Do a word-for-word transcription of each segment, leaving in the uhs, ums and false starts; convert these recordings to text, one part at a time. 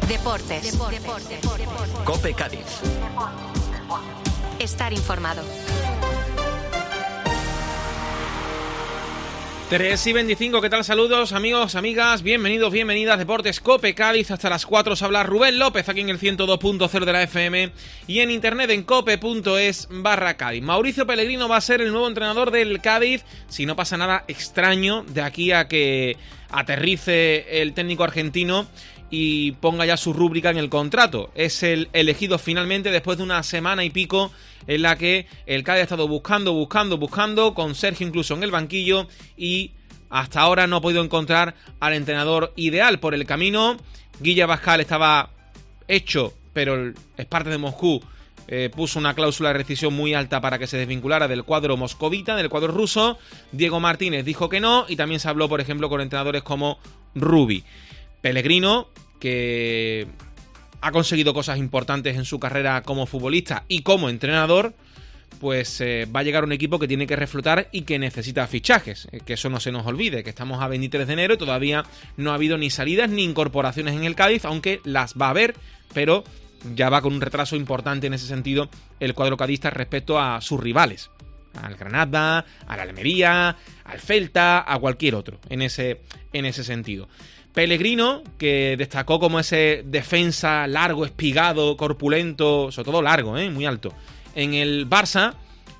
Deportes. Deportes. COPE Cádiz. Estar informado. tres y veinticinco, ¿qué tal? Saludos, amigos, amigas, bienvenidos, bienvenidas. Deportes COPE Cádiz, hasta las cuatro os habla Rubén López, aquí en el ciento dos punto cero de la F M y en internet en cope punto es barra Cádiz. Mauricio Pellegrino va a ser el nuevo entrenador del Cádiz, si no pasa nada extraño, de aquí a que aterrice el técnico argentino y ponga ya su rúbrica en el contrato. Es el elegido finalmente después de una semana y pico en la que el Cádiz ha estado buscando, buscando, buscando, con Sergio incluso en el banquillo, y hasta ahora no ha podido encontrar al entrenador ideal. Por el camino, Guille Abascal estaba hecho, pero el Spartak de Moscú eh, puso una cláusula de rescisión muy alta para que se desvinculara del cuadro moscovita, del cuadro ruso. Diego Martínez dijo que no, y también se habló, por ejemplo, con entrenadores como Rubi. Pellegrino, que ha conseguido cosas importantes en su carrera como futbolista y como entrenador, pues eh, va a llegar un equipo que tiene que reflotar y que necesita fichajes, eh, que eso no se nos olvide, que estamos a veintitrés de enero y todavía no ha habido ni salidas ni incorporaciones en el Cádiz, aunque las va a haber, pero ya va con un retraso importante en ese sentido el cuadro cadista respecto a sus rivales, al Granada, a la Almería, al Celta, a cualquier otro, en ese, en ese sentido. Pellegrino, que destacó como ese defensa largo, espigado, corpulento, sobre todo largo, ¿eh? Muy alto, en el Barça,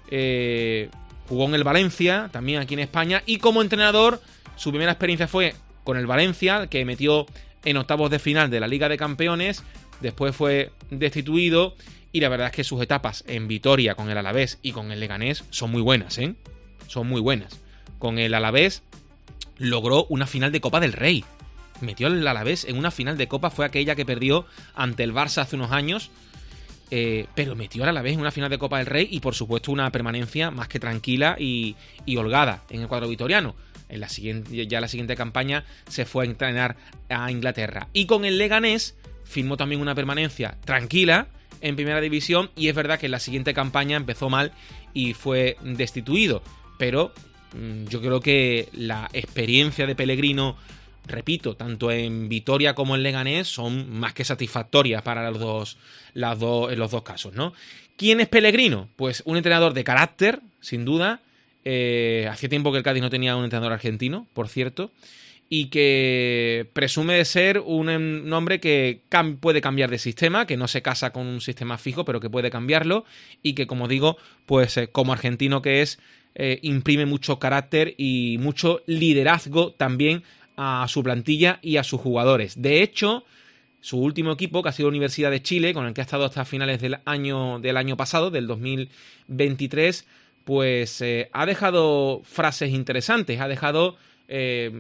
eh, jugó en el Valencia, también aquí en España, y como entrenador, su primera experiencia fue con el Valencia, que metió en octavos de final de la Liga de Campeones, después fue destituido, y la verdad es que sus etapas en Vitoria con el Alavés y con el Leganés son muy buenas, ¿eh? Son muy buenas. Con el Alavés logró una final de Copa del Rey. Metió al Alavés en una final de Copa, fue aquella que perdió ante el Barça hace unos años, eh, pero metió al Alavés en una final de Copa del Rey y por supuesto una permanencia más que tranquila y, y holgada en el cuadro vitoriano. En la siguiente, ya la siguiente campaña se fue a entrenar a Inglaterra. Y con el Leganés firmó también una permanencia tranquila en primera división, y es verdad que en la siguiente campaña empezó mal y fue destituido, pero mmm, yo creo que la experiencia de Pellegrino, repito, tanto en Vitoria como en Leganés, son más que satisfactorias para los dos, las dos, en los dos casos, ¿no? ¿Quién es Pellegrino? Pues un entrenador de carácter, sin duda. Eh, hacía tiempo que el Cádiz no tenía un entrenador argentino, por cierto, y que presume de ser un, un hombre que cam- puede cambiar de sistema, que no se casa con un sistema fijo, pero que puede cambiarlo, y que, como digo, pues eh, como argentino que es, eh, imprime mucho carácter y mucho liderazgo también a su plantilla y a sus jugadores. De hecho, su último equipo, que ha sido Universidad de Chile, con el que ha estado hasta finales del año, del año pasado, del dos mil veintitrés, pues eh, ha dejado frases interesantes, ha dejado, eh,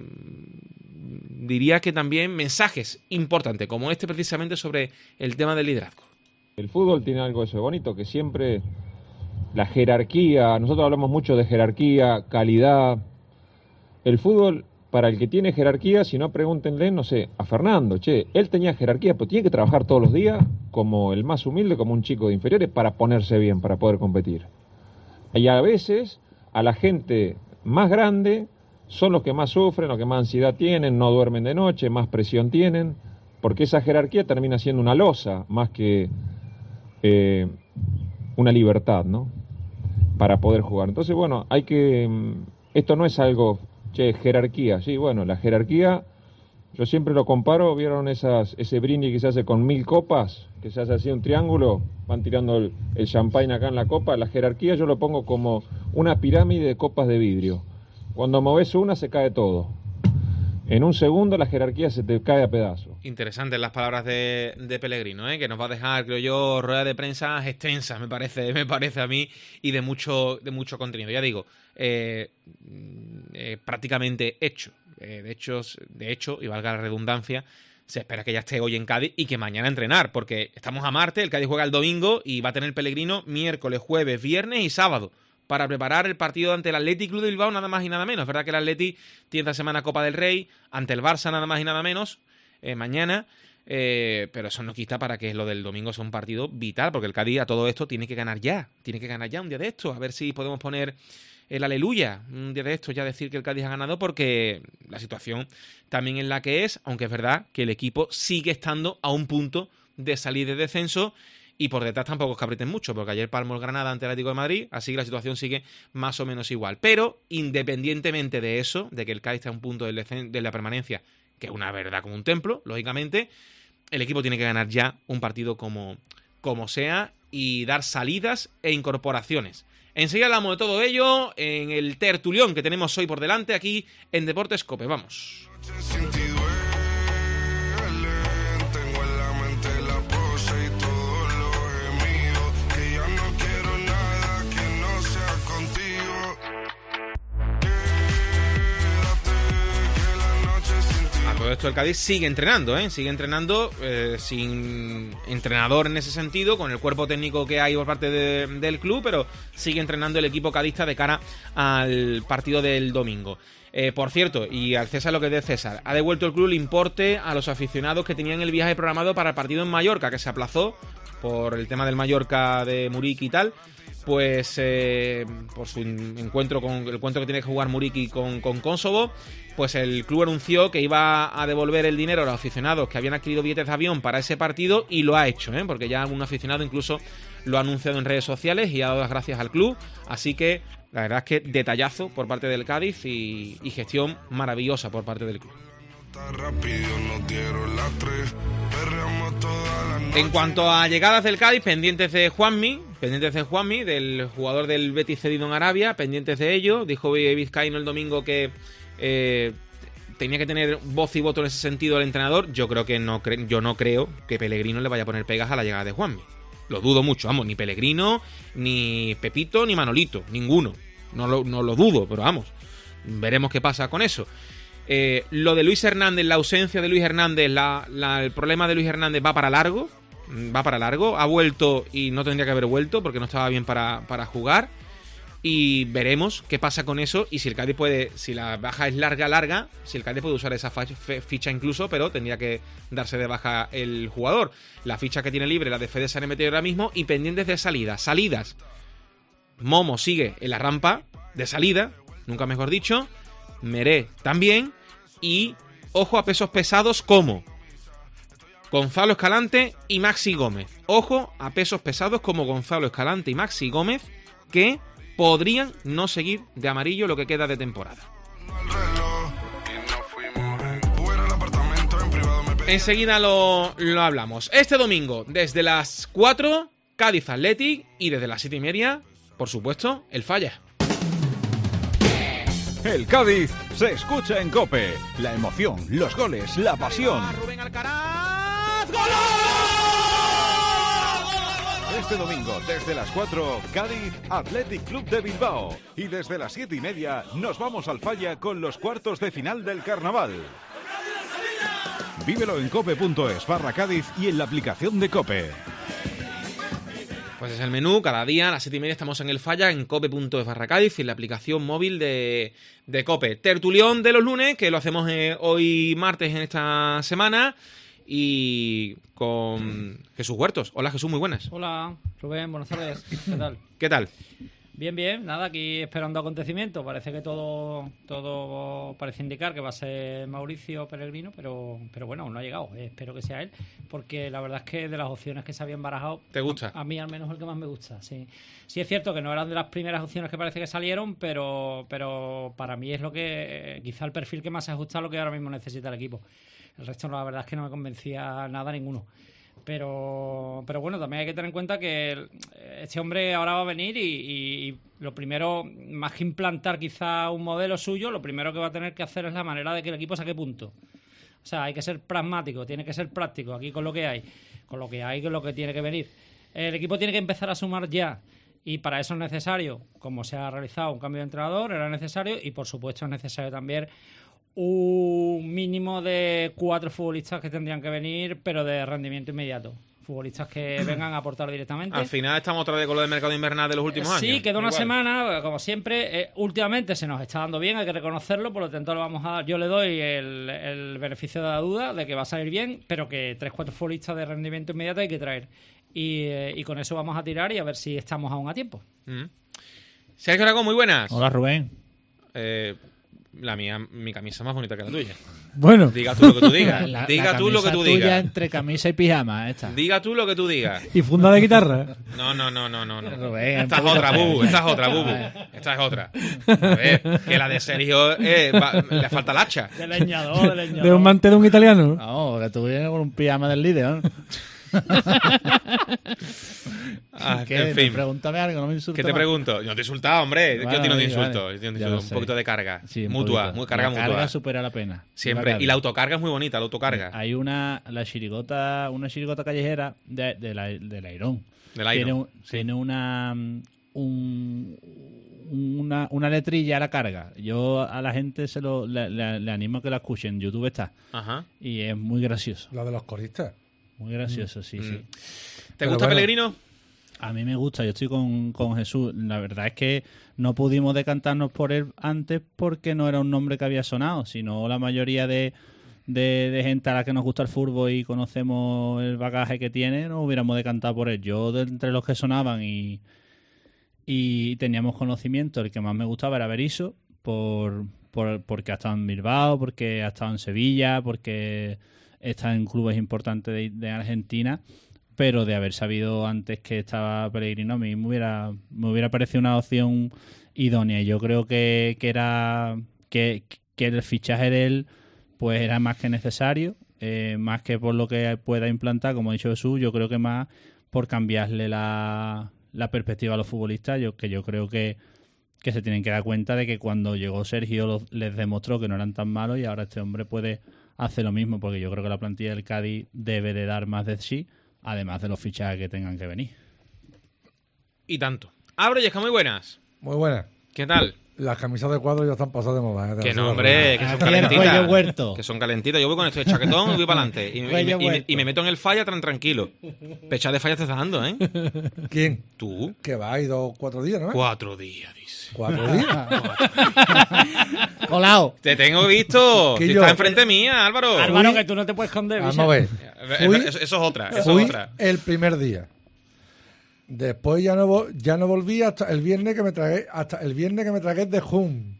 diría que también mensajes importantes, como este precisamente sobre el tema del liderazgo. El fútbol tiene algo de eso bonito, que siempre la jerarquía, nosotros hablamos mucho de jerarquía, calidad. El fútbol, para el que tiene jerarquía, si no, pregúntenle, no sé, a Fernando, che, él tenía jerarquía, pero tiene que trabajar todos los días como el más humilde, como un chico de inferiores, para ponerse bien, para poder competir. Y a veces, a la gente más grande, son los que más sufren, los que más ansiedad tienen, no duermen de noche, más presión tienen, porque esa jerarquía termina siendo una losa, más que eh, una libertad, ¿no? Para poder jugar. Entonces, bueno, hay que... Esto no es algo... Che, jerarquía, sí, bueno, la jerarquía, yo siempre lo comparo, ¿vieron esas, ese brindis que se hace con mil copas? Que se hace así un triángulo, van tirando el, el champagne acá en la copa. La jerarquía yo lo pongo como una pirámide de copas de vidrio. Cuando moves una se cae todo. En un segundo la jerarquía se te cae a pedazos. Interesantes las palabras de, de Pellegrino, ¿eh? Que nos va a dejar, creo yo, ruedas de prensa extensas, me parece, me parece a mí, y de mucho, de mucho contenido. Ya digo, eh, eh, prácticamente hecho. Eh, de, hecho, de hecho, y valga la redundancia, se espera que ya esté hoy en Cádiz y que mañana a entrenar, porque estamos a martes, el Cádiz juega el domingo y va a tener Pellegrino miércoles, jueves, viernes y sábado para preparar el partido ante el Athletic Club de Bilbao, nada más y nada menos. Es verdad que el Athletic tiene esta semana Copa del Rey, ante el Barça nada más y nada menos, eh, mañana, eh, pero eso no quita para que lo del domingo sea un partido vital, porque el Cádiz a todo esto tiene que ganar ya, tiene que ganar ya un día de esto, a ver si podemos poner el aleluya un día de esto ya decir que el Cádiz ha ganado, porque la situación también es la que es, aunque es verdad que el equipo sigue estando a un punto de salir de descenso y por detrás tampoco es que aprieten mucho, porque ayer palmó el Granada ante el Atlético de Madrid, así que la situación sigue más o menos igual. Pero independientemente de eso, de que el Cádiz está a un punto de, de la permanencia, que es una verdad como un templo, lógicamente, el equipo tiene que ganar ya un partido como, como sea y dar salidas e incorporaciones. Enseguida hablamos de todo ello en el tertulión que tenemos hoy por delante aquí en Deportes Cope. Vamos. Todo esto el Cádiz sigue entrenando, ¿eh? Sigue entrenando eh, sin entrenador en ese sentido, con el cuerpo técnico que hay por parte de, del club, pero sigue entrenando el equipo cadista de cara al partido del domingo. Eh, por cierto, y al César lo que es de César, ha devuelto el club el importe a los aficionados que tenían el viaje programado para el partido en Mallorca, que se aplazó por el tema del Mallorca de Muriqui y tal. Pues eh, por su encuentro con el encuentro que tiene que jugar Muriqui con, con Kosovo, pues el club anunció que iba a devolver el dinero a los aficionados que habían adquirido billetes de avión para ese partido, y lo ha hecho, ¿eh? Porque ya algún aficionado incluso lo ha anunciado en redes sociales y ha dado las gracias al club. Así que la verdad es que detallazo por parte del Cádiz y, y gestión maravillosa por parte del club. En cuanto a llegadas del Cádiz, pendientes de Juanmi, pendientes de Juanmi, del jugador del Betis cedido en Arabia, pendientes de ello. Dijo Vizcaíno el domingo que eh, tenía que tener voz y voto en ese sentido el entrenador. Yo creo que no cre- yo no creo que Pellegrino le vaya a poner pegas a la llegada de Juanmi. Lo dudo mucho, vamos, ni Pellegrino, ni Pepito, ni Manolito, ninguno. No lo, no lo dudo, pero vamos, veremos qué pasa con eso. Eh, lo de Luis Hernández, la ausencia de Luis Hernández, la, la, el problema de Luis Hernández va para largo, va para largo, ha vuelto y no tendría que haber vuelto porque no estaba bien para, para jugar, y veremos qué pasa con eso y si el Cádiz puede, si la baja es larga, larga, si el Cádiz puede usar esa ficha incluso, pero tendría que darse de baja el jugador. La ficha que tiene libre, la de Fede San Emeterio ahora mismo, y pendientes de salidas, salidas. Momo sigue en la rampa de salida, nunca mejor dicho, Meré también. Y ojo a pesos pesados como Gonzalo Escalante y Maxi Gómez. Ojo a pesos pesados como Gonzalo Escalante y Maxi Gómez, que podrían no seguir de amarillo lo que queda de temporada. Enseguida lo, lo hablamos. Este domingo, desde las cuatro, Cádiz Athletic, y desde las siete y media, por supuesto, el Falla. El Cádiz se escucha en COPE. La emoción, los goles, la pasión. Rubén Alcaraz. ¡Gol! Este domingo, desde las cuatro, Cádiz Athletic Club de Bilbao. Y desde las siete y media, nos vamos al Falla con los cuartos de final del Carnaval. Vívelo en cope.es barra Cádiz y en la aplicación de COPE. Pues es el menú, cada día a las siete y media estamos en el Falla, en cope.es barra Cádiz y en la aplicación móvil de, de COPE. Tertulión de los lunes, que lo hacemos eh, hoy martes en esta semana, y con Jesús Huertos. Hola Jesús, muy buenas. Hola Rubén, buenas tardes. ¿Qué tal? ¿Qué tal? Bien, bien, nada, aquí esperando acontecimientos. Parece que todo todo parece indicar que va a ser Mauricio Pellegrino, pero pero bueno, aún no ha llegado. Eh, espero que sea él, porque la verdad es que de las opciones que se habían barajado, ¿te gusta? A, a mí al menos el que más me gusta, sí. Sí es cierto que no eran de las primeras opciones que parece que salieron, pero pero para mí es lo que eh, quizá el perfil que más se ajusta a lo que ahora mismo necesita el equipo. El resto la verdad es que no me convencía nada ninguno. Pero pero bueno, también hay que tener en cuenta que este hombre ahora va a venir y, y, y lo primero, más que implantar quizá un modelo suyo, lo primero que va a tener que hacer es la manera de que el equipo saque puntos. O sea, hay que ser pragmático, tiene que ser práctico aquí con lo que hay, con lo que hay, con lo que tiene que venir. El equipo tiene que empezar a sumar ya, y para eso es necesario, como se ha realizado un cambio de entrenador, era necesario, y por supuesto es necesario también un mínimo de cuatro futbolistas que tendrían que venir, pero de rendimiento inmediato. Futbolistas que vengan a aportar directamente. Al final estamos otra vez con lo del mercado invernal de los últimos sí, años. Sí, queda una Igual. semana, como siempre. Eh, últimamente se nos está dando bien, hay que reconocerlo, por lo tanto lo vamos a dar. Yo le doy el, el beneficio de la duda de que va a salir bien, pero que tres cuatro futbolistas de rendimiento inmediato hay que traer. Y, eh, y con eso vamos a tirar y a ver si estamos aún a tiempo. Mm. Sergio Aragón, muy buenas. Hola, Rubén. Eh, la mía, mi camisa es más bonita que la tuya. Bueno. Diga tú lo que tú digas. La- Diga la tú lo que camisa tú tuya digas. entre camisa y pijama, esta. Diga tú lo que tú digas. ¿Y funda de guitarra? No, no, no, no, no. no. Rubén, Esta es un poquito otra, feo. Bubu. Esta es otra, Bubu. Esta es otra. A ver, que la de Sergio eh, va- le falta el hacha. De leñador, de leñador. ¿De un mante de un italiano? Vamos, que tú vienes con un pijama del líder, ¿no? Ah, ¿Qué? en fin. Pregúntame algo, no me insultes ¿Qué te más. pregunto? Yo no te he insultado, hombre. Vale, yo tiro de vale, insulto. vale. Yo tiro de Ya insulto. lo Un sé. poquito de carga. Sí, un mutua, poquito. muy carga la mutua. carga supera la pena. Siempre. La Y la autocarga es muy bonita, la autocarga. Hay una, la chirigota, una chirigota callejera de, de la, del Airón. Del Iron. Tiene, un- Sí. tiene una, un, una, una letrilla a la carga. Yo a la gente se lo le, le- le animo a que la escuchen. En YouTube está. Ajá. Y es muy gracioso. La de los coristas. Muy gracioso, sí, Mm. sí. ¿Te Pero gusta bueno. Pellegrino? A mí me gusta, yo estoy con, con Jesús. La verdad es que no pudimos decantarnos por él antes porque no era un nombre que había sonado, sino la mayoría de, de, de gente a la que nos gusta el fútbol y conocemos el bagaje que tiene, nos hubiéramos decantado por él. Yo, de entre los que sonaban y, y teníamos conocimiento, el que más me gustaba era Berizzo, por, por, porque ha estado en Bilbao, porque ha estado en Sevilla, porque está en clubes importantes de, de Argentina. Pero de haber sabido antes que estaba Pellegrino, a mí me hubiera, me hubiera parecido una opción idónea. Yo creo que, que era que, que el fichaje de él pues era más que necesario, eh, más que por lo que pueda implantar, como ha dicho Jesús, yo creo que más por cambiarle la, la perspectiva a los futbolistas, yo que yo creo que, que se tienen que dar cuenta de que cuando llegó Sergio los- les demostró que no eran tan malos y ahora este hombre puede hacer lo mismo, porque yo creo que la plantilla del Cádiz debe de dar más de sí, además de los fichajes que tengan que venir. Y tanto. Abre, Yesca, muy buenas. Muy buena. ¿Qué tal? Las camisas de cuadro ya están pasadas de moda. ¿eh? Que Te no, lo hombre, aseguro. que son Aquí el calentitas. cuello huerto. Que son calentitas. Yo voy con este chaquetón y voy para adelante. Y, me- y me- Cuello y me, huerto. y me meto en el falla tan tranquilo. Pecha de falla te estás dando, ¿eh? ¿Quién? Tú. Que va, hay dos, cuatro días, ¿no? Cuatro días, dice. Cuatro días. ¡Colao! Te tengo visto. Que Si yo- estás enfrente mía, Álvaro. Álvaro, que tú no te puedes esconder, Vamos bicha. a ver. Eh, Fui- Eso, eso es otra. Eso Fui es otra. el primer día. Después ya no vo- ya no volví hasta el viernes que me tragué hasta el viernes que me tragué de Hum.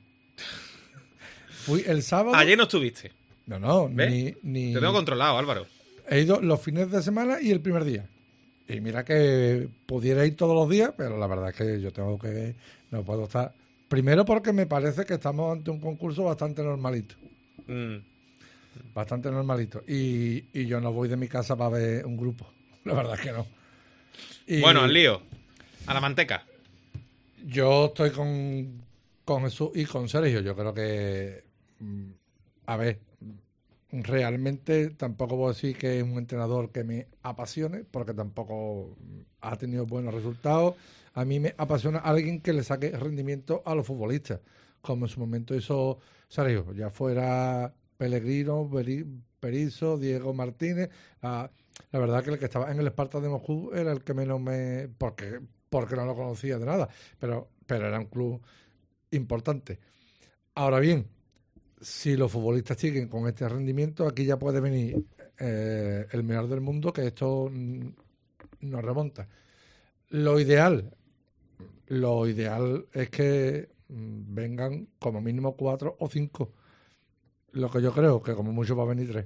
Fui el sábado. Ayer no estuviste. No, no, ¿Ves? ni, ni Te tengo controlado, Álvaro. he ido los fines de semana y el primer día. Y mira que pudiera ir todos los días, pero la verdad es que yo tengo que no puedo estar. Primero porque me parece que estamos ante un concurso bastante normalito. Mm. Bastante normalito. Y, y yo no voy de mi casa para ver un grupo. La verdad es que no. Y Bueno, al lío. A la manteca. Yo estoy con, con Jesús y con Sergio. Yo creo que, mm, a ver, realmente tampoco puedo decir que es un entrenador que me apasione, porque tampoco ha tenido buenos resultados. A mí me apasiona alguien que le saque rendimiento a los futbolistas, como en su momento hizo Sergio, ya fuera Pellegrino, Beri- Berizzo, Diego Martínez. La, la verdad que el que estaba en el Esparta de Moscú era el que menos me... porque porque no lo conocía de nada, pero, pero era un club importante. Ahora bien, si los futbolistas siguen con este rendimiento, aquí ya puede venir eh, el mejor del mundo, que esto mm, nos remonta. Lo ideal, lo ideal es que mm, vengan como mínimo cuatro o cinco. Lo que yo creo, que como mucho va a venir tres.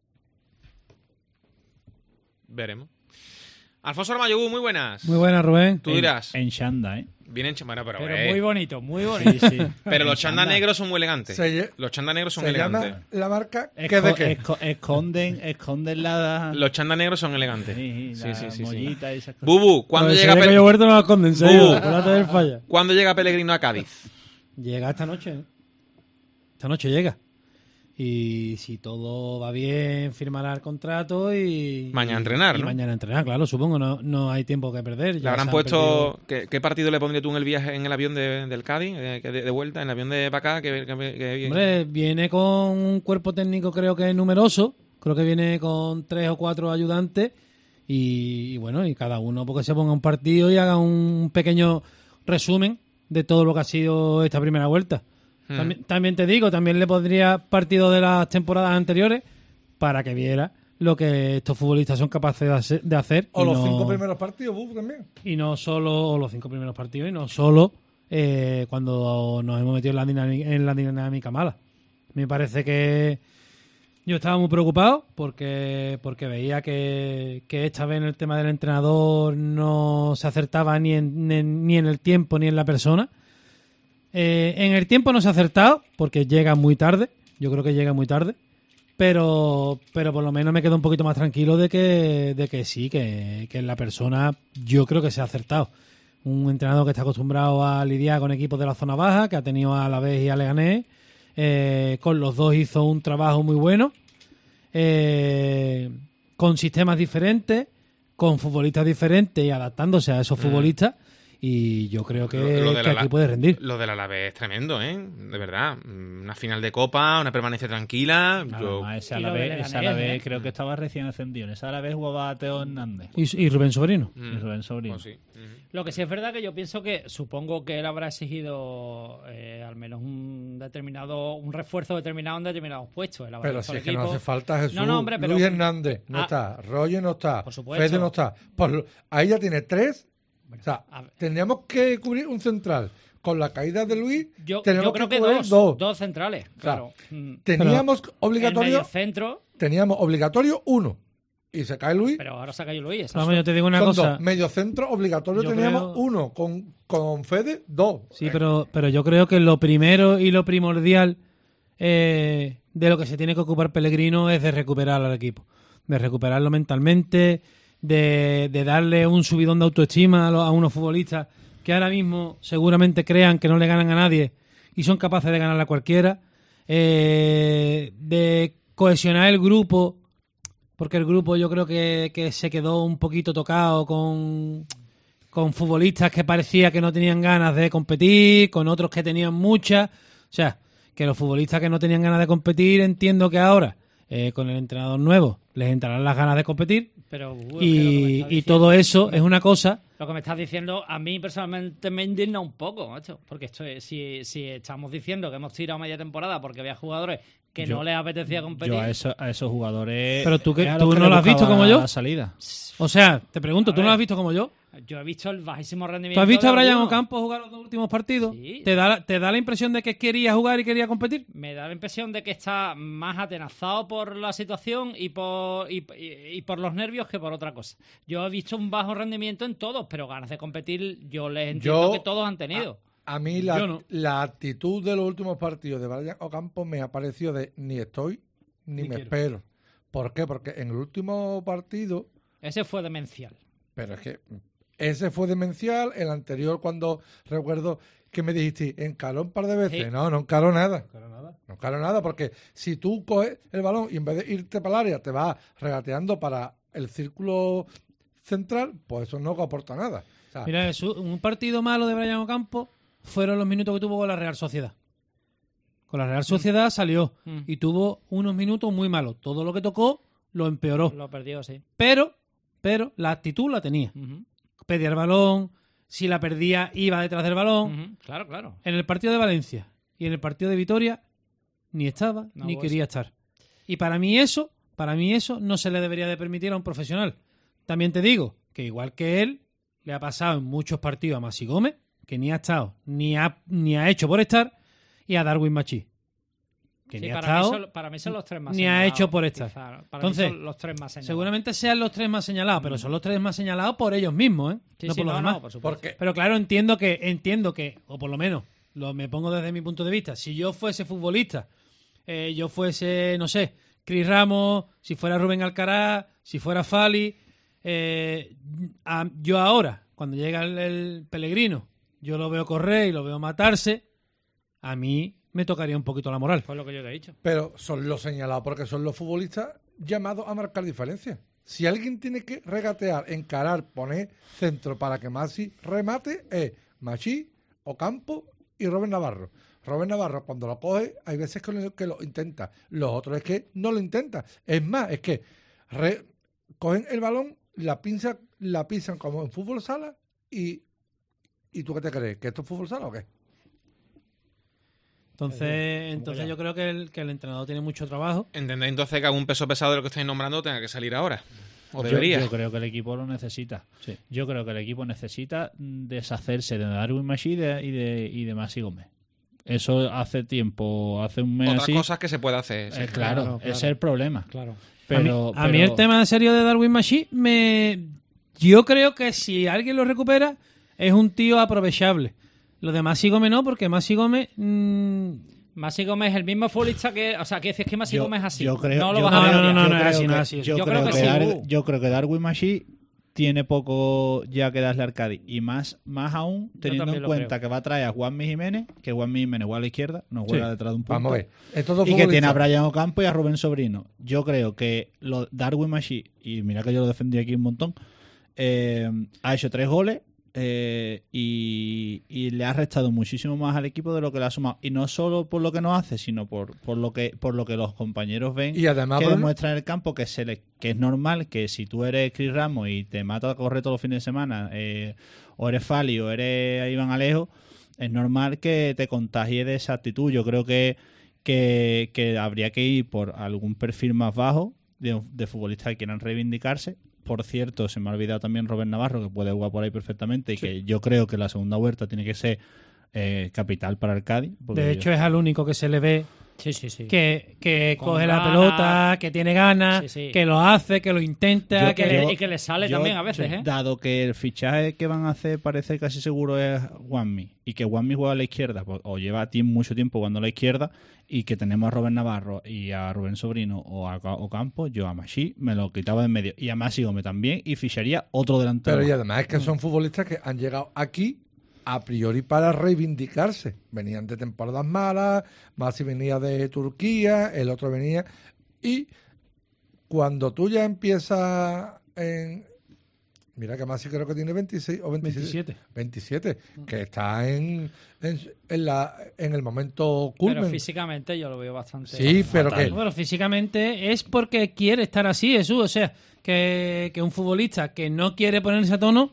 Veremos. Alfonso Armayogú, muy buenas. Muy buena, Rubén. Tú dirás. En Shanda, ¿eh? Vienen ch- bueno, pero, Pero eh, muy bonito, muy bonito. Sí, sí. pero los chandas negros son muy elegantes. Se lle- Los chandas negros son Se elegantes. llama la marca Esco- ¿qué de qué? esco- esconden, esconden la... Los chandas negros son elegantes. Sí, Sí, la sí, sí, sí. mollita y esas cosas. Bubu, ¿cuándo Pues llega, ese de Pel- Cuello Huerto no lo esconde, en serio. Bu. Acuérdate del falla. ¿Cuándo llega Pellegrino a Cádiz? Llega esta noche, ¿eh? Esta noche llega. Y si todo va bien, firmará el contrato y... Mañana a entrenar, y ¿no? mañana a entrenar, claro, supongo. No, no hay tiempo que perder. ¿Le ya habrán se han puesto... ¿qué, qué partido le pondrías tú en el viaje, en el avión de- del Cádiz? eh, que de, de vuelta, en el avión de para acá? Que, que- que- que- Hombre, viene con un cuerpo técnico creo que numeroso, creo que viene con tres o cuatro ayudantes y, y bueno, y cada uno porque se ponga un partido y haga un pequeño resumen de todo lo que ha sido esta primera vuelta. Hmm. También, también te digo, también le pondría partido de las temporadas anteriores para que viera lo que estos futbolistas son capaces de hacer, de hacer O y los no- cinco primeros partidos, Buf, también. y no solo o los cinco primeros partidos y no solo eh, cuando nos hemos metido en la, dinámica, en la dinámica mala. Me parece que yo estaba muy preocupado porque porque veía que, que esta vez en el tema del entrenador no se acertaba ni en, en- ni en el tiempo ni en la persona. Eh, en el tiempo no se ha acertado porque llega muy tarde. Yo creo que llega muy tarde. Pero pero por lo menos me quedo un poquito más tranquilo de que, de que sí, que, que en la persona yo creo que se ha acertado. Un entrenador que está acostumbrado a lidiar con equipos de la zona baja, que ha tenido a Alavés y a Leganés. Eh, con los dos hizo un trabajo muy bueno, eh, con sistemas diferentes, con futbolistas diferentes y adaptándose a esos Mm. futbolistas. Y yo creo que, Lo- lo de que la- aquí puede rendir. Lo del Alavés es tremendo, ¿eh? De verdad. Una final de Copa, una permanencia tranquila. Nada Yo... más, ese Y lo Alavés, del ese Leganés, Alavés ¿eh? creo que estaba recién ascendido. En ese Alavés jugaba Teo Hernández Y, y Rubén Sobrino. Mm. y Rubén Sobrino. Pues sí. Ujú. Lo que sí es verdad que yo pienso que supongo que él habrá exigido eh, al menos un determinado un refuerzo determinado en determinados puestos. Él habrá Pero visto si al es que no equipo. hace falta Jesús. No, no, hombre, pero- Luis Hernández no Ah. está, Roger no está, Por supuesto. Fede no está. Pues lo- ahí ya tiene tres. O sea, a ver. tendríamos que cubrir un central. Con la caída de Luis, Yo, tenemos yo creo que, cubrir dos, dos. dos centrales, sea, claro. Mm. Teníamos El obligatorio, medio centro, teníamos obligatorio uno. Y se cae Luis. pero ahora se ha caído Luis. esa Vamos, yo te digo una Son cosa. dos. Medio centro obligatorio Yo teníamos creo- uno. Con, con Fede, dos. Sí, pero, pero yo creo que lo primero y lo primordial eh, de lo que se tiene que ocupar Pellegrino es de recuperar al equipo. De recuperarlo mentalmente, de, de darle un subidón de autoestima a, los- a unos futbolistas que ahora mismo seguramente crean que no le ganan a nadie y son capaces de ganarle a cualquiera. Eh, de cohesionar el grupo, porque el grupo yo creo que, que se quedó un poquito tocado con, con futbolistas que parecía que no tenían ganas de competir, con otros que tenían muchas. O sea, que los futbolistas que no tenían ganas de competir, entiendo que ahora, eh, con el entrenador nuevo, les entrarán las ganas de competir. Pero, uh, es que lo que me Y, estás y diciendo- todo eso es una cosa. Lo que me estás diciendo a mí personalmente me indigna un poco, macho. Porque esto es- si, si estamos diciendo que hemos tirado media temporada porque había jugadores que Yo- no les apetecía competir. Yo a, eso- a esos jugadores. Pero tú que- es a tú los que no le lo has visto buscaba como yo. La salida. O sea, te pregunto, A ¿tú no ver. lo has visto como yo? Yo he visto el bajísimo rendimiento. ¿Tú has visto de a Brian algunos. Ocampo jugar los dos últimos partidos? Sí. ¿Te da, la- ¿Te da la impresión de que quería jugar y quería competir? Me da la impresión de que está más atenazado por la situación y por, y, y- y por los nervios que por otra cosa. Yo he visto un bajo rendimiento en todos, pero ganas de competir yo les entiendo Yo- que todos han tenido. A mí la, Yo no. la actitud de los últimos partidos de Brian Ocampo me ha parecido de ni estoy ni, Ni me quiero. espero. ¿Por qué? Porque en el último partido, Ese fue demencial. pero es que ese fue demencial, el anterior cuando recuerdo que me dijiste, encaró un par de veces. Sí. No, no encaró nada. No encaró nada, porque si tú coges el balón y en vez de irte para el área te vas regateando para el círculo central, pues eso no aporta nada. O sea, Mira, Jesús, un partido malo de Brian Ocampo fueron los minutos que tuvo con la Real Sociedad. Con la Real Sociedad salió Mm. y tuvo unos minutos muy malos. Todo lo que tocó lo empeoró. Lo perdió, sí. Pero, pero la actitud la tenía. Ujú, Pedía el balón, si la perdía iba detrás del balón. ujú. Claro, claro. En el partido de Valencia y en el partido de Vitoria ni estaba No ni hubo quería estar. Y para mí eso, para mí eso no se le debería de permitir a un profesional. También te digo que igual que él, le ha pasado en muchos partidos a Masi Gómez, que ni ha estado, ni ha, ni ha hecho por estar, y a Darwin Machí, que Sí, ni ha para, mí estado, son, para mí son los tres más ni ha señalados, hecho por estar. quizá. Para Entonces, mí son los tres más señalados. seguramente sean los tres más señalados, pero son los tres más señalados por ellos mismos, ¿eh? Sí, no sí, por los no, demás. no, por supuesto. porque Pero claro, entiendo que, entiendo que, o por lo menos, lo me pongo desde mi punto de vista, si yo fuese futbolista, eh, yo fuese, no sé, Cris Ramos, si fuera Rubén Alcaraz, si fuera Fali, eh, a- yo ahora, cuando llega el, el Pellegrino, yo lo veo correr y lo veo matarse, a mí me tocaría un poquito la moral. Fue lo que yo te he dicho. Pero son los señalados porque son los futbolistas llamados a marcar diferencias. Si alguien tiene que regatear, encarar, poner centro para que Masi remate, es Machí, Ocampo y Robert Navarro. Robert Navarro, cuando lo coge, hay veces que lo, que lo intenta. Los otros es que no lo intentan. Es más, es que re- cogen el balón, la pinza, la pisan como en fútbol sala y, ¿y tú qué te crees? ¿Que esto es fútbol sala o qué? Entonces, entonces ya. yo creo que el, que el entrenador tiene mucho trabajo. ¿Entendéis entonces que algún peso pesado de lo que estáis nombrando tenga que salir ahora? O Yo- debería. Yo, creo que el equipo lo necesita. Sí. Yo creo que el equipo necesita deshacerse de Darwin Machí y de, y de, y de Masi Gómez. Eso hace tiempo, hace un mes Otras así. cosas que se puede hacer. sí. Eh, claro, Claro, claro. ese es el problema. Claro. Pero, a mí, a mí pero- el tema en serio de Darwin Machí, me... yo creo que si alguien lo recupera, es un tío aprovechable. Lo de Masi Gómez no, porque Masi Gómez... mmm, Masi Gómez es el mismo futbolista que... O sea, que dices que Masi yo- Gómez es así. yo creo- no lo yo vas a no, cambiar. no, no, yo no es creo así, no que- es así. Yo, Yo creo, creo que que sí. Dar- yo creo que Darwin Machí tiene poco ya que darle al Cádiz. Y más, más aún teniendo también en lo cuenta creo. que va a traer a Juanmi Jiménez, que Juanmi Jiménez juega a la izquierda, no juega Sí. detrás de un punto. Vamos a ver. Estos dos Y que tiene a futbolistas- Brian Ocampo y a Rubén Sobrino. Yo creo que lo, Darwin Machí, y mira que yo lo defendí aquí un montón, eh, ha hecho tres goles eh, y, y le ha restado muchísimo más al equipo de lo que le ha sumado. Y no solo por lo que nos hace, sino por, por lo que por lo que los compañeros ven Y además, que Bruno- demuestra en el campo que, se le, que es normal que si tú eres Chris Ramos y te mata a correr todos los fines de semana, eh, o eres Fali o eres Iván Alejo, es normal que te contagie de esa actitud. Yo creo que, que, que habría que ir por algún perfil más bajo de, de futbolistas que quieran reivindicarse. Por cierto, se me ha olvidado también Robert Navarro, que puede jugar por ahí perfectamente y que yo creo que la segunda vuelta tiene que ser eh, capital para el Cádiz. porque de yo- hecho, es al único que se le ve Sí, sí, sí. que, que Con coge la ganas. pelota, que tiene ganas, Sí, sí. que lo hace, que lo intenta, Yo que Que le- yo- y que le sale yo, también a veces, sí, ¿eh? Dado que el fichaje que van a hacer parece casi seguro es Juanmi y que Juanmi juega a la izquierda pues, o lleva tiempo, mucho tiempo jugando a la izquierda y que tenemos a Rubén Navarro y a Rubén Sobrino o a Ocampo, yo a Machí me lo quitaba de en medio y a Masi Gómez también y ficharía otro delantero. Pero y además es que son futbolistas que han llegado aquí a priori para reivindicarse. Venían de temporadas malas, Masi venía de Turquía, el otro venía... Y cuando tú ya empiezas en... Mira que Masi creo que tiene veintiséis o veintisiete. veintisiete, que está en, en, en la, en el momento Pero culmen. físicamente yo lo veo bastante... Sí, pero fatal. que... Bueno, físicamente es porque quiere estar así, Jesús. O sea, que, que un futbolista que no quiere ponerse a tono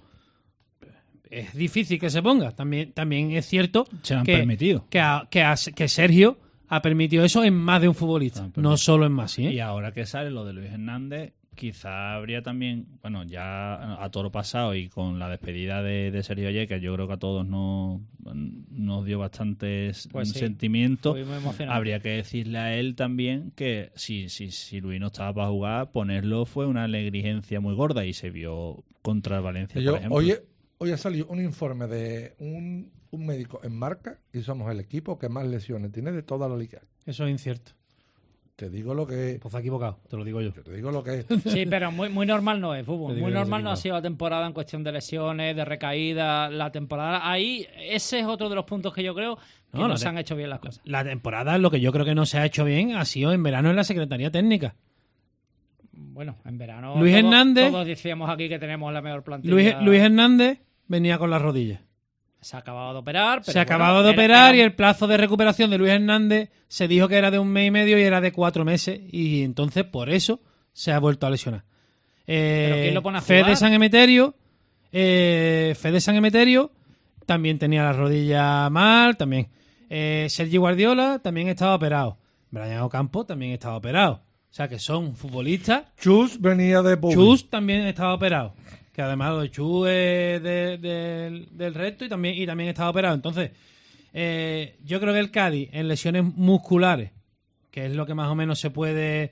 es difícil que se ponga. También, también es cierto Se lo han que, permitido. que, a- que, a- que Sergio ha permitido eso en más de un futbolista, Se lo han no permitido. solo en Masi. ¿eh? Y ahora que sale lo de Luis Hernández, quizá habría también, bueno, ya a todo lo pasado y con la despedida de, de Sergio Yecas, yo creo que a todos nos, nos dio bastantes Pues sí, sentimientos. fue muy emocionante. Habría que decirle a él también que si, si, si Luis no estaba para jugar, ponerlo fue una negligencia muy gorda y se vio contra el Valencia, Yo, por ejemplo. hoy, hoy ha salido un informe de un, un médico en Marca y somos el equipo que más lesiones tiene de toda la liga. Eso es incierto. Te digo lo que Pues está equivocado, te lo digo yo. yo te digo lo que es. Sí, pero muy, muy normal no es, fútbol. Te digo Muy yo que normal sí, no ha claro. sido la temporada en cuestión de lesiones, de recaídas. La temporada ahí, ese es otro de los puntos que yo creo que No, no, la se te- han hecho bien las cosas. La temporada, lo que yo creo que no se ha hecho bien, ha sido en verano en la Secretaría Técnica. Bueno, en verano Luis todos, Hernández- todos decíamos aquí que tenemos la mejor plantilla. Luis, Luis Hernández venía con las rodillas. Se ha acabado de operar. Pero se ha bueno, acabado de era- operar era- y el plazo de recuperación de Luis Hernández se dijo que era de un mes y medio y era de cuatro meses y entonces por eso se ha vuelto a lesionar. Eh, ¿Pero quién lo pone a Fede jugar? San Emeterio, eh, Fede San Emeterio también tenía la rodilla mal, también. Eh, Sergi Guardiola también estaba operado. Brian Ocampo también estaba operado. O sea que son futbolistas. Chus venía de Publi. Chus también estaba operado. Que además lo de Chus es de- de- del resto y también, y también estaba operado. Entonces, eh, yo creo que el Cádiz en lesiones musculares, que es lo que más o menos se puede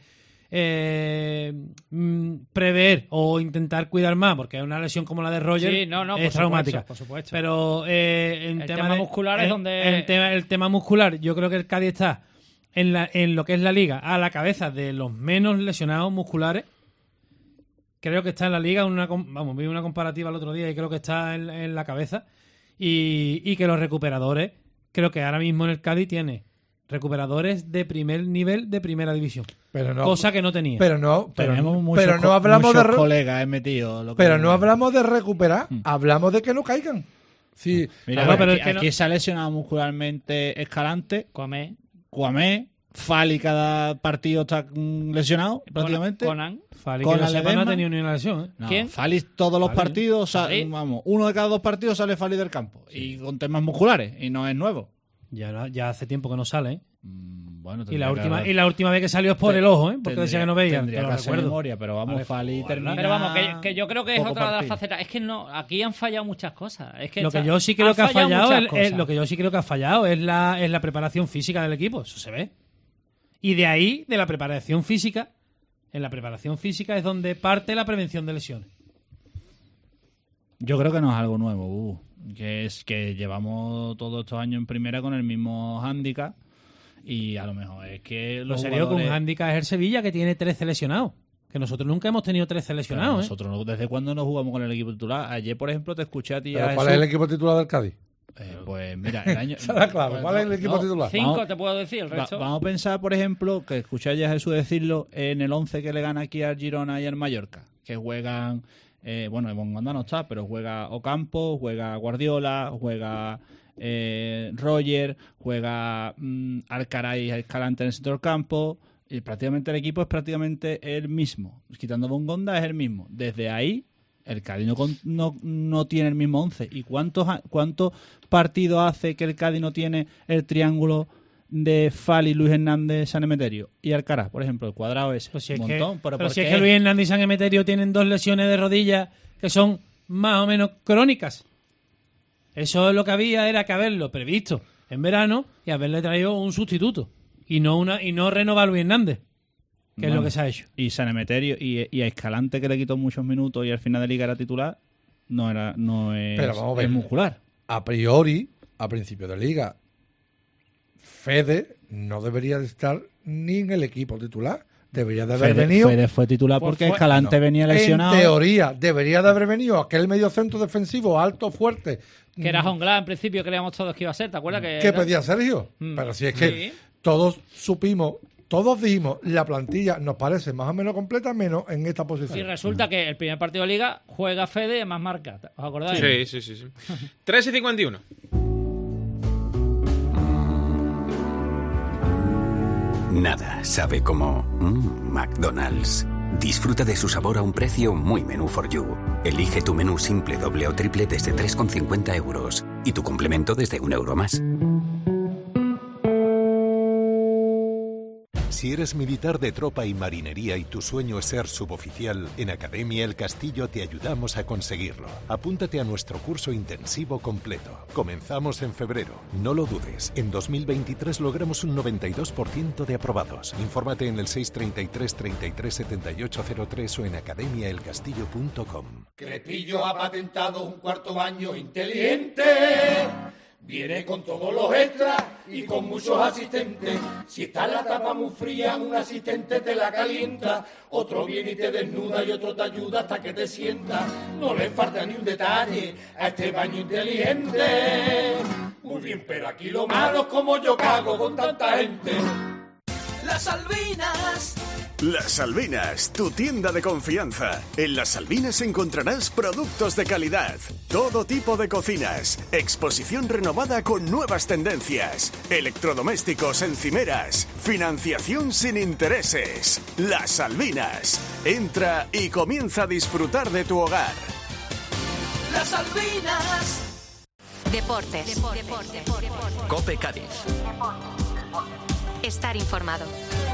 eh, mm, prever o intentar cuidar más, porque una lesión como la de Roger Sí, no, no, es por traumática. supuesto, por supuesto. Pero eh, en El tema, tema de- muscular es en- donde- en tema- el tema muscular, yo creo que el Cádiz está en, la, en lo que es la liga a la cabeza de los menos lesionados musculares. Creo que está en la liga, una, com- vamos, vi una comparativa el otro día y creo que está en, en la cabeza. Y, y que los recuperadores, creo que ahora mismo en el Cádiz tiene recuperadores de primer nivel de primera división. Pero no, cosa que no tenía. pero no, pero, Tenemos muchos, pero no co- hablamos de muchos re- colegas he metido. lo que- pero no hablamos de recuperar, Mm. hablamos de que no caigan. Sí, Mira, Ah, bueno, pero aquí, es que no- aquí se ha lesionado muscularmente Escalante, Come. Cuamé, Fali cada partido está mm, lesionado prácticamente. Conan. Fali, con que yo la sepa, no ha Ledesma. tenido ni una lesión. ¿eh? No, ¿Quién? Fali todos los Fali. partidos, sa- Fali. vamos, uno de cada dos partidos sale Fali del campo y con temas musculares y no es nuevo. Ya, no- ya hace tiempo que no sale. ¿eh? Mm, Bueno, y la tendría última que- y la última vez que salió es por Te- el ojo, ¿eh? Porque tendría- decía que no veía. Tendría te lo que hacer recuerdo. memoria, pero A vamos, ver, Fali jugarla. termina. Pero vamos, que, que yo creo que es poco otra de las partido. facetas. Es que no, aquí han fallado muchas cosas. Es que Lo que está- yo sí creo han que ha fallado muchas es, es- cosas. lo que yo sí creo que ha fallado es la, es la preparación física del equipo, eso se ve. Y de ahí, de la preparación física, en la preparación física es donde parte la prevención de lesiones. Yo creo que no es algo nuevo, uh, que es que llevamos todos estos años en primera con el mismo hándicap y a lo mejor es que Lo los serio que un jugadores- hándicap es el Sevilla, que tiene trece lesionados. Que nosotros nunca hemos tenido trece Pero lesionados, ¿eh? nosotros no- ¿desde cuándo no jugamos con el equipo titular? Ayer, por ejemplo, te escuché a ti. ¿Pero a cuál Jesús. es el equipo titular del Cádiz? Eh, pues mira, el año... Esa es la clave. ¿Cuál es el equipo No, titular? Cinco Vamos- te puedo decir, el Va- resto... vamos a pensar, por ejemplo, que escuché ayer a Jesús decirlo en el once que le gana aquí al Girona y al Mallorca, que juegan, eh, bueno, Bongonda no está, pero juega Ocampo, juega Guardiola, juega eh, Roger, juega mm, Alcaraz y Escalante en el centro del campo, y prácticamente el equipo es prácticamente el mismo, quitando Bongonda es el mismo. Desde ahí el Cádiz no, con- no, no tiene el mismo once. ¿Y cuántos, ha- cuántos partidos hace que el Cádiz no tiene el triángulo de Fali, Luis Hernández, San Emeterio y Alcaraz, por ejemplo, el cuadrado ese? Pues si es Un que, montón. Pero, pero ¿por si es qué? que Luis Hernández y San Emeterio tienen dos lesiones de rodillas que son más o menos crónicas. Eso es lo que había, era que haberlo previsto en verano y haberle traído un sustituto. Y no una y no renovar a Luis Hernández, que es Bueno, lo que se ha hecho. Y San Emeterio y, y a Escalante, que le quitó muchos minutos y al final de liga era titular, no era no es, Pero vamos a ver. es muscular. A priori, a principio de liga, Fede no debería de estar ni en el equipo titular. Debería de haber Fede, venido. Fede fue titular Pues porque fue- Escalante No. venía lesionado. En teoría, debería de haber venido aquel mediocentro defensivo alto, fuerte. Que era Jongla en principio, creíamos todos que iba a ser, ¿te acuerdas? Que ¿Qué era- pedía Sergio? Mm. Pero si es que Sí. todos supimos, todos dijimos, la plantilla nos parece más o menos completa, menos en esta posición. Y resulta que el primer partido de liga juega Fede y más marca. ¿Os acordáis? Sí, sí, sí. sí. tres y cincuenta y uno. Nada sabe como mm, McDonald's. Disfruta de su sabor a un precio muy menú for you. Elige tu menú simple, doble o triple desde tres con cincuenta euros y tu complemento desde un euro más. Si eres militar de tropa y marinería y tu sueño es ser suboficial, en Academia El Castillo te ayudamos a conseguirlo. Apúntate a nuestro curso intensivo completo. Comenzamos en febrero. No lo dudes, en dos mil veintitrés logramos un noventa y dos por ciento de aprobados. Infórmate en el seis treinta y tres, treinta y tres, setenta y ocho cero tres o en academia el castillo punto com. Crepillo ha patentado un cuarto baño inteligente. Viene con todos los extras y con muchos asistentes. Si está la tapa muy fría, un asistente te la calienta. Otro viene y te desnuda y otro te ayuda hasta que te sienta. No le falta ni un detalle a este baño inteligente. Muy bien, pero aquí lo malo es como yo cago con tanta gente. Las Albinas. Las Albinas, tu tienda de confianza. En Las Albinas encontrarás productos de calidad, todo tipo de cocinas, exposición renovada con nuevas tendencias, electrodomésticos, encimeras, financiación sin intereses. Las Albinas. Entra y comienza a disfrutar de tu hogar. Las Albinas. Deportes. Deportes. Cope Cádiz. Estar informado.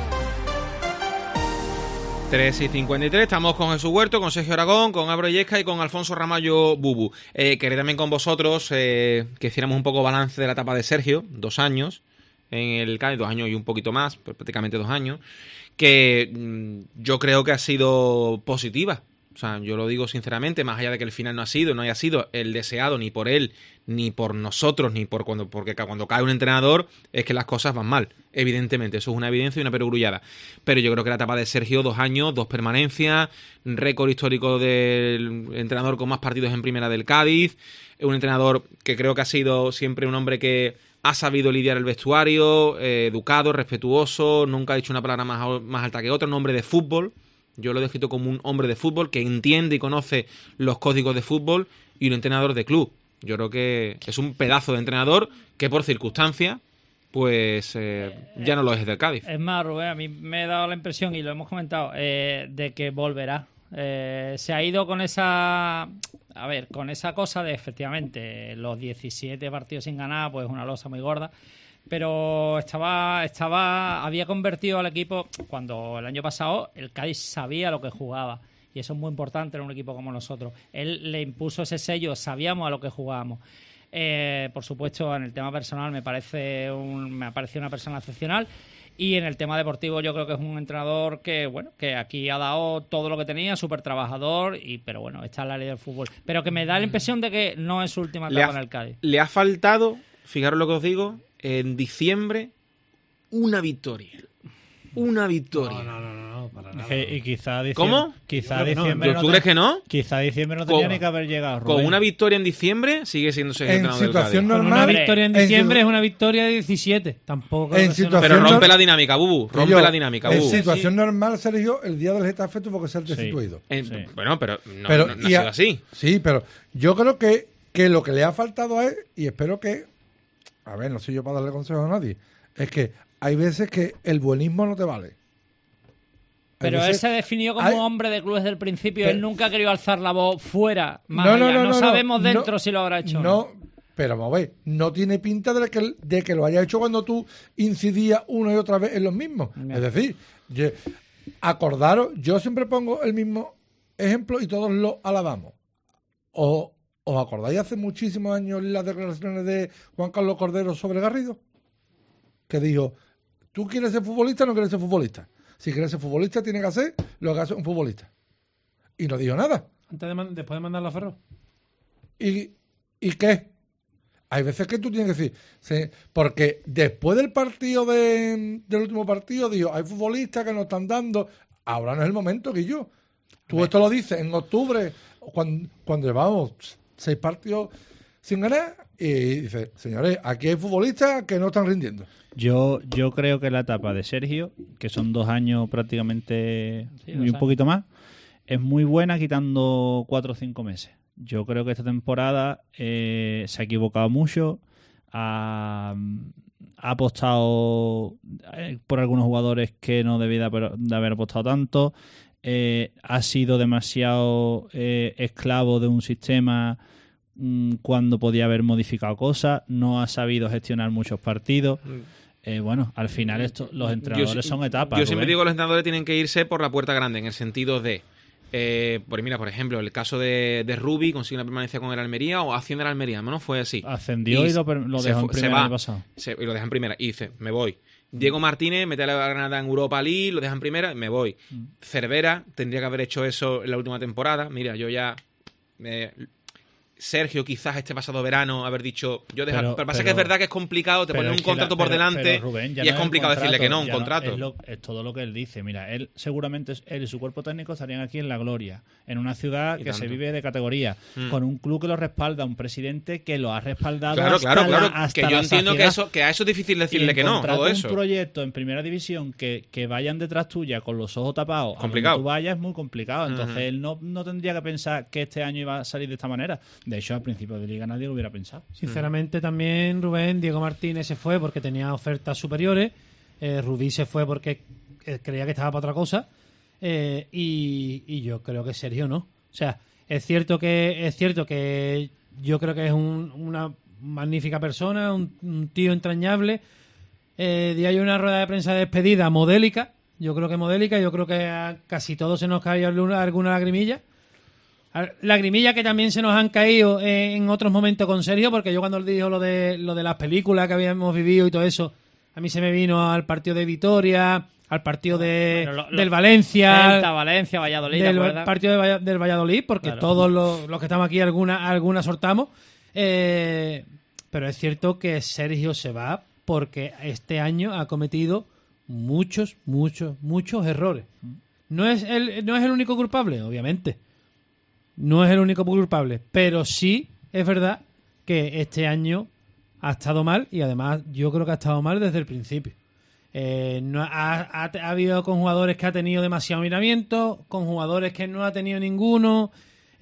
tres y cincuenta y tres, estamos con Jesús Huerto, con Sergio Aragón, con Álvaro Yesca y con Alfonso Ramallo Bubu. Eh, quería también con vosotros eh, que hiciéramos un poco balance de la etapa de Sergio, dos años en el Cádiz, dos años y un poquito más, pues prácticamente dos años, que mmm, yo creo que ha sido positiva. O sea, yo lo digo sinceramente, más allá de que el final no ha sido, no haya sido el deseado ni por él, ni por nosotros, ni por cuando, porque cuando cae un entrenador es que las cosas van mal. Evidentemente, eso es una evidencia y una perogrullada. Pero yo creo que la etapa de Sergio, dos años, dos permanencias, récord histórico del entrenador con más partidos en primera del Cádiz, un entrenador que creo que ha sido siempre un hombre que ha sabido lidiar el vestuario, eh, educado, respetuoso, nunca ha dicho una palabra más, más alta que otra, un hombre de fútbol. Yo lo he descrito como un hombre de fútbol que entiende y conoce los códigos de fútbol y un entrenador de club. Yo creo que es un pedazo de entrenador que por circunstancia pues eh, ya no lo es del Cádiz. Es más, Rubén, a mí me he dado la impresión, y lo hemos comentado, eh, de que volverá. Eh, se ha ido con esa... A ver, con esa cosa de, efectivamente, los diecisiete partidos sin ganar, pues una losa muy gorda. pero estaba, estaba, había convertido al equipo cuando el año pasado el Cádiz sabía lo que jugaba. Y eso es muy importante en un equipo como nosotros. Él le impuso ese sello, sabíamos a lo que jugábamos. Eh, por supuesto, en el tema personal me parece un, me ha parecido una persona excepcional. Y en el tema deportivo yo creo que es un entrenador que, bueno, que aquí ha dado todo lo que tenía, súper trabajador, y pero bueno, está en la ley del fútbol. Pero que me da la impresión de que no es su última etapa en el Cádiz. Le ha faltado, fijaros lo que os digo, en diciembre, una victoria. Una victoria. No, no, no, no, para nada. Y, y quizá diciembre, ¿Cómo? Quizá Yo creo que no. diciembre ¿Tú no crees te- que no? Quizá diciembre no tenía Con- ni que haber llegado, Rubén. Con una victoria en diciembre sigue siendo En entrenador del situación Cádiz. Con una normal, victoria en en diciembre situ- es una victoria de diecisiete. Tampoco. En creo que sea una- situación- Pero rompe no- la dinámica, Bubu. Que Rompe yo, la dinámica, en Bubu. situación normal, Sergio, el día del Getafe tuvo que ser destituido. En- Sí. Bueno, pero no, pero, no- no ha y a- sido así. Sí, pero yo creo que, que lo que le ha faltado es, y espero que, a ver, no soy yo para darle consejo a nadie, es que hay veces que el buenismo no te vale. Hay Pero él veces- se definió como hay- hombre de club desde el principio. Pero- él nunca ha querido alzar la voz fuera, más No, allá. no, No, no, no, no. sabemos No, dentro si lo habrá hecho o no. No, pero vamos a ver, no tiene pinta de que, de que lo haya hecho cuando tú incidías una y otra vez en los mismos. Ya. Es decir, ye- acordaros, yo siempre pongo el mismo ejemplo y todos lo alabamos. O, ¿Os acordáis hace muchísimos años las declaraciones de Juan Carlos Cordero sobre Garrido? Que dijo, ¿tú quieres ser futbolista o no quieres ser futbolista? Si quieres ser futbolista, tienes que hacer lo que hace un futbolista. Y no dijo nada. Antes de man- después de mandarlo a Ferro. ¿Y, ¿Y qué? Hay veces que tú tienes que decir, sí, porque después del partido de, del último partido, digo, hay futbolistas que nos están dando, ahora no es el momento, que yo. Tú esto lo dices en octubre, cuando, cuando llevamos seis partidos sin ganar, y dices, señores, aquí hay futbolistas que no están rindiendo. Yo, yo creo que la etapa de Sergio, que son dos años prácticamente Sí, y dos un años. poquito más, es muy buena quitando cuatro o cinco meses. Yo creo que esta temporada eh, se ha equivocado mucho, ha, ha apostado eh, por algunos jugadores que no debía de haber, de haber apostado tanto, eh, ha sido demasiado eh, esclavo de un sistema mm, cuando podía haber modificado cosas, no ha sabido gestionar muchos partidos. Eh, bueno, al final esto, los entrenadores Yo si- son etapas. Yo siempre Rubén. digo que los entrenadores tienen que irse por la puerta grande, en el sentido de... Eh, por, mira, por ejemplo, el caso de, de Rubi, consigue una permanencia con el Almería o asciende al Almería, ¿no? Fue así. Ascendió y lo per- lo se dejó en fu- se primera va, el año pasado. se- y lo deja en primera. Y dice, me voy. Diego Martínez mete a la Granada en Europa League, lo deja en primera, me voy. Mm. Cervera tendría que haber hecho eso en la última temporada. Mira, yo ya... me- Sergio quizás este pasado verano haber dicho yo dejar, pero, Pero- pasa pero- que es verdad que es complicado, te Pero ponen es un que contrato la- por pero- delante pero, Rubén, ya y no es el complicado decirle que no, un ya no, contrato. es, lo- es todo lo que él dice. Mira, él seguramente, él y su cuerpo técnico estarían aquí en la gloria, en una ciudad Y que se tanto. vive de categoría, Mm. con un club que lo respalda, un presidente que lo ha respaldado Claro, hasta claro, claro. la- hasta que yo la entiendo que saciedad. eso, que a eso es difícil Y decirle que no, encontrar todo eso. un proyecto en primera división que, que vayan detrás tuya con los ojos tapados, a Complicado. donde tú vayas es muy complicado. Entonces Ujú. él no, no tendría que pensar que este año iba a salir de esta manera. De hecho, al principio de liga nadie lo hubiera pensado. Sinceramente también Rubén, Diego Martínez se fue porque tenía ofertas superiores, eh, Rubí se fue porque eh, creía que estaba para otra cosa, eh, y, y yo creo que Sergio no. O sea, es cierto que es cierto que yo creo que es un- una magnífica persona, un, un tío entrañable. Eh, di ahí una rueda de prensa de despedida modélica, yo creo que modélica, yo creo que a casi todos se nos cayó alguna, alguna lagrimilla. A ver, lagrimillas que también se nos han caído en otros momentos con Sergio, porque yo cuando le dijo lo de lo de las películas que habíamos vivido y todo eso, a mí se me vino al partido de Vitoria, al partido de Bueno, lo- lo- del Valencia, Celta, Valencia, Valladolid, ¿te del acuerdas? partido de Valla- del Valladolid, porque Claro. todos los, los que estamos aquí alguna alguna soltamos. Eh, pero es cierto que Sergio se va porque este año ha cometido muchos, muchos, muchos errores. No es el, no es el único culpable, obviamente. No es el único culpable, pero sí es verdad que este año ha estado mal y además yo creo que ha estado mal desde el principio. Eh, no ha, ha, ha habido con jugadores que ha tenido demasiado miramiento, con jugadores que no ha tenido ninguno.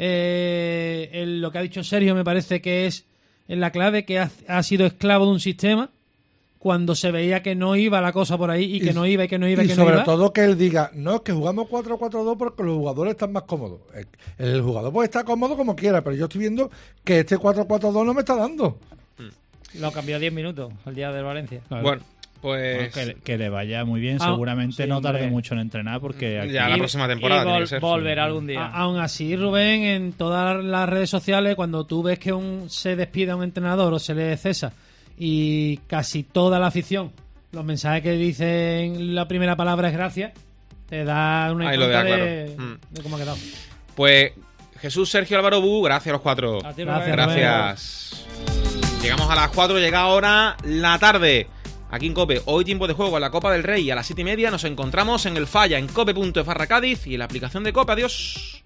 Eh, el- lo que ha dicho Sergio me parece que es la clave, que ha, ha sido esclavo de un sistema cuando se veía que no iba la cosa por ahí y que Y- no iba y que no iba y, Y que sobre no iba. todo que él diga, no, es que jugamos cuatro cuatro dos porque los jugadores están más cómodos. El, el jugador puede estar cómodo como quiera, pero yo estoy viendo que este cuatro cuatro dos no me está dando. Lo cambió diez minutos el día del Valencia. Claro. Bueno, pues... Bueno, que, que le vaya muy bien. Ah, Seguramente sí, no tarde hombre. mucho en entrenar porque... Aquí... Ya la próxima temporada y tiene vol- que ser. volverá algún día. A- aún así, Rubén, en todas las redes sociales, cuando tú ves que un, se despide a un entrenador o se le cesa y casi toda la afición, los mensajes que dicen la primera palabra es gracias, te da una Ahí lo cuenta deja de, claro. Mm. de cómo ha quedado. Pues Jesús, Sergio, Álvaro, Bu, gracias a los cuatro. A ti, Gracias, Gracias. Llegamos a las cuatro, llega ahora la tarde. Aquí en COPE, hoy tiempo de juego en la Copa del Rey y a las siete y media nos encontramos en el Falla, en cope punto es barra Cádiz y en la aplicación de COPE. Adiós.